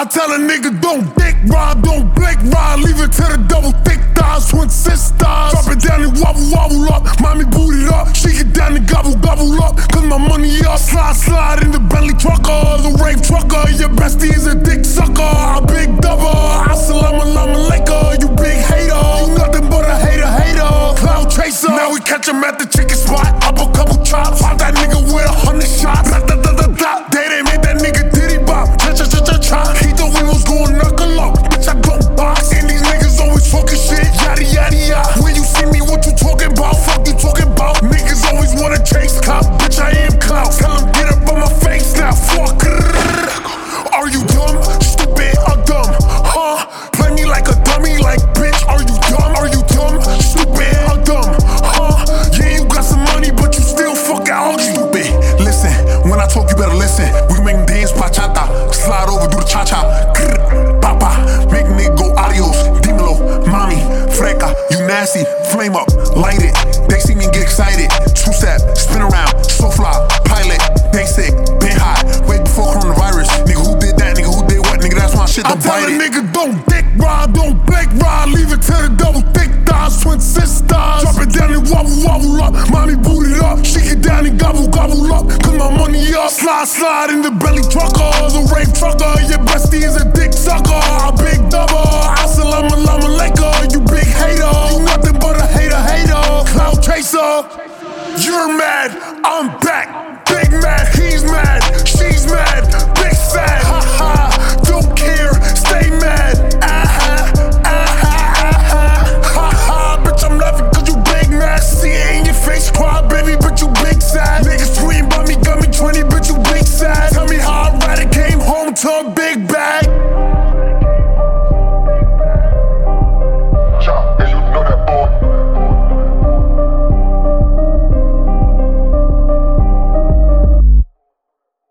I tell a nigga don't dick ride, don't blink ride, leave it to the double thick thighs, twin sisters. Drop it down and wobble, wobble up, mommy boot it up, she get down and gobble, gobble up, cause my money up. Slide, slide in the Bentley trucker, the rave trucker, your bestie is a dick sucker, a big double. Assalamu alaikum, you big hater, you nothing but a hater, hater. Cloud chaser, now we catch him at the chicken spot, up a couple chops, pop that nigga with 100 shots. Da, da, da, da, da. They made that nigga diddy bop, cha cha cha cha cha. He thought we was going knuckle up, bitch I go box. And these niggas always talking shit, yada yada yada. When you see me, what you talking about? Fuck you talking about? Niggas always wanna chase cop, bitch I am clout. Tell him get up on my face now, fuck. Are you dumb, stupid, or dumb? Huh? Play me like a dummy, like bitch. Are you dumb? Are you dumb, stupid, or dumb? Huh? Yeah, you got some money, but you still fuck out. Stupid. Listen, when I talk, you better listen. We can make them dance bachata, slide over, do the cha cha. Papa, make nigga go adios. Dímelo, mommy, freca, you nasty. Flame up, light it. They see me get excited. Two step, spin around, so fly, pilot. They sick, been hot, way before coronavirus. Nigga, who did that? Nigga, who did what? Nigga, that's my shit. Don't bite it. I tell a nigga don't dick ride, don't blink ride, leave it to the double thick thighs, twin sisters. Drop it down and wobble, wobble up, mommy boot it up, she get down and gobble, gobble up, cause my money up. Slide, slide in the Bentley trucker, the rave trucker, your bestie is a dick sucker, a big double. Assalamu alaikum, you big hater, you nothing but a hater, hater. Cloud chaser, you're mad, I'm back, big mad, he's mad, she's mad, big sad, ha ha, don't care, stay mad, aha, aha, aha, ha ha, bitch I'm laughing cause you big mad, see it in your face, cry baby, but you big sad, niggas tweeting about me, got me 20, but you big sad, tell me how I ride it, came home to a big bag.